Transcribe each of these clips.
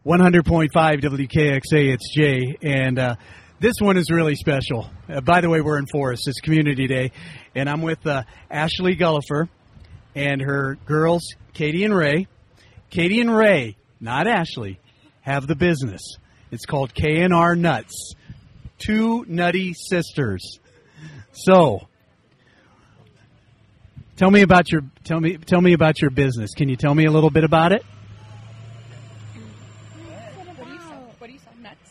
100.5 WKXA, it's Jay, and this one is really special. By the way, we're in Forest. It's Community Day, and I'm with Ashley Gullifer and her girls, Katie and Ray. Katie and Ray, not Ashley, have the business. It's called K&R Nuts. Two nutty sisters. So, tell me about your business. Can you tell me a little bit about it? What do you sell? Nuts?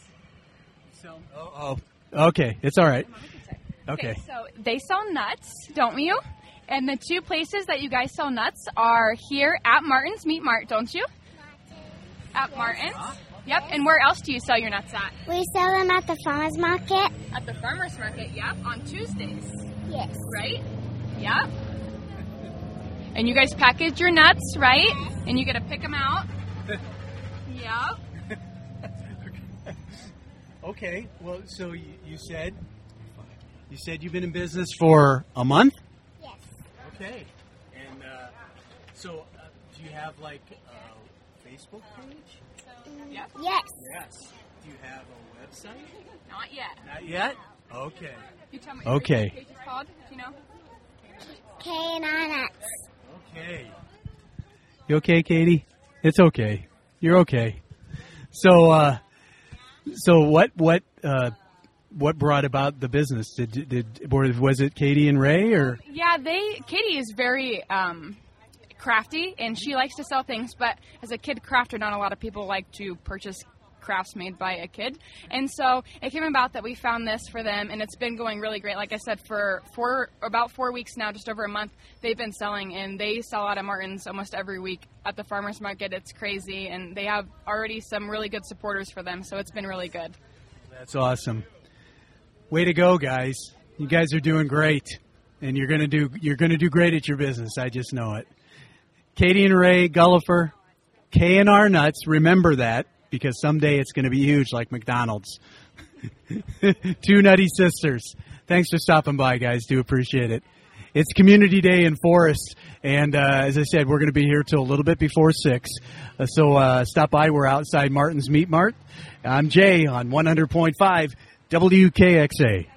Okay, it's all right. Okay. So they sell nuts, don't you? And the two places that you guys sell nuts are here at Martin's Meat Mart, don't you? At Martin's? Yep. And where else do you sell your nuts at? We sell them at the farmer's market. At the farmer's market, yep. On Tuesdays. Yes. Right? Yep. And you guys package your nuts, right? Yes. And you get to pick them out. Yep. Okay. Well, so you said you've been in business for a month? Yes. Okay. And so do you have like a Facebook page? Yep. Yes. Yes. Do you have a website? Not yet. Not yet? Okay. You tell me. Okay. What page is called? Do you know? K&R Nuts. Okay. You okay, Katie? It's okay. You're okay. So what brought about the business? Was it Katie and Ray or? Yeah, Katie is very crafty, and she likes to sell things, but as a kid crafter, not a lot of people like to purchase crafts made by a kid. And so it came about that we found this for them, and it's been going really great. Like I said, for about 4 weeks now, just over a month, they've been selling, and they sell out at Martin's almost every week at the farmer's market. It's crazy, and they have already some really good supporters for them, so it's been really good. That's awesome. Way to go, guys. You guys are doing great, and you're gonna do great at your business. I just know it. Katie and Ray Gullifer, K&R Nuts. Remember that, because someday it's going to be huge like McDonald's. Two nutty sisters. Thanks for stopping by, guys. Do appreciate it. It's Community Day in Forest, and as I said, we're going to be here till a little bit before 6. So stop by. We're outside Martin's Meat Mart. I'm Jay on 100.5 WKXA.